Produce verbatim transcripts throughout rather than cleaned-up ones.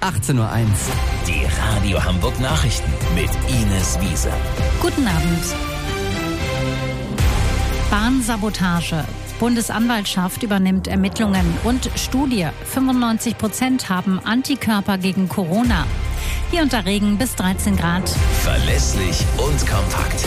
achtzehn Uhr eins. Die Radio Hamburg Nachrichten mit Ines Wiese. Guten Abend. Bahnsabotage. Bundesanwaltschaft übernimmt Ermittlungen und Studie. fünfundneunzig Prozent haben Antikörper gegen Corona. Hier unter Regen bis dreizehn Grad. Verlässlich und kompakt.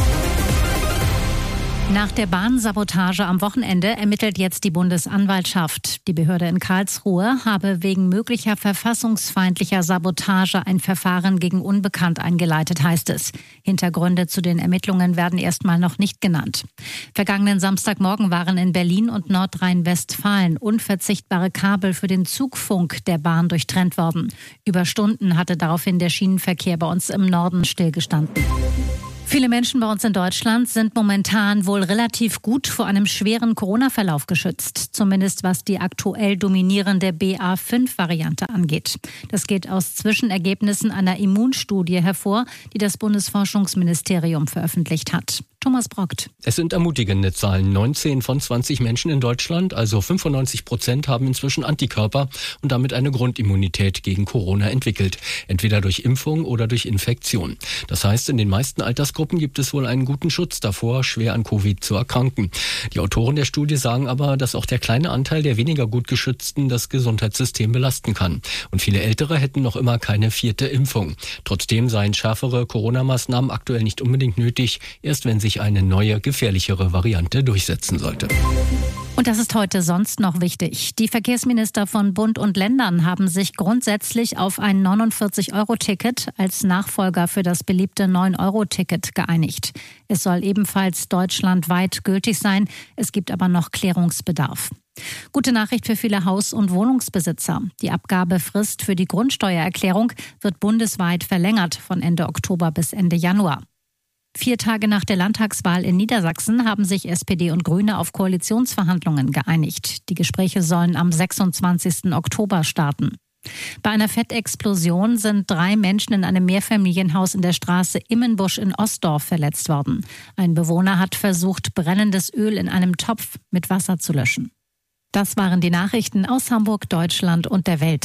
Nach der Bahnsabotage am Wochenende ermittelt jetzt die Bundesanwaltschaft. Die Behörde in Karlsruhe habe wegen möglicher verfassungsfeindlicher Sabotage ein Verfahren gegen Unbekannt eingeleitet, heißt es. Hintergründe zu den Ermittlungen werden erstmal noch nicht genannt. Vergangenen Samstagmorgen waren in Berlin und Nordrhein-Westfalen unverzichtbare Kabel für den Zugfunk der Bahn durchtrennt worden. Über Stunden hatte daraufhin der Schienenverkehr bei uns im Norden stillgestanden. Viele Menschen bei uns in Deutschland sind momentan wohl relativ gut vor einem schweren Corona-Verlauf geschützt. Zumindest was die aktuell dominierende B A fünf Variante angeht. Das geht aus Zwischenergebnissen einer Immunstudie hervor, die das Bundesforschungsministerium veröffentlicht hat. Thomas Brockt. Es sind ermutigende Zahlen. neunzehn von zwanzig Menschen in Deutschland, also fünfundneunzig Prozent, haben inzwischen Antikörper und damit eine Grundimmunität gegen Corona entwickelt. Entweder durch Impfung oder durch Infektion. Das heißt, in den meisten Altersgruppen gibt es wohl einen guten Schutz davor, schwer an Covid zu erkranken. Die Autoren der Studie sagen aber, dass auch der kleine Anteil der weniger gut Geschützten das Gesundheitssystem belasten kann. Und viele Ältere hätten noch immer keine vierte Impfung. Trotzdem seien schärfere Corona-Maßnahmen aktuell nicht unbedingt nötig, erst wenn sich eine neue, gefährlichere Variante durchsetzen sollte. Und das ist heute sonst noch wichtig. Die Verkehrsminister von Bund und Ländern haben sich grundsätzlich auf ein neunundvierzig Euro Ticket als Nachfolger für das beliebte neun Euro Ticket geeinigt. Es soll ebenfalls deutschlandweit gültig sein. Es gibt aber noch Klärungsbedarf. Gute Nachricht für viele Haus- und Wohnungsbesitzer. Die Abgabefrist für die Grundsteuererklärung wird bundesweit verlängert von Ende Oktober bis Ende Januar. Vier Tage nach der Landtagswahl in Niedersachsen haben sich S P D und Grüne auf Koalitionsverhandlungen geeinigt. Die Gespräche sollen am sechsundzwanzigsten Oktober starten. Bei einer Fettexplosion sind drei Menschen in einem Mehrfamilienhaus in der Straße Immenbusch in Ostdorf verletzt worden. Ein Bewohner hat versucht, brennendes Öl in einem Topf mit Wasser zu löschen. Das waren die Nachrichten aus Hamburg, Deutschland und der Welt.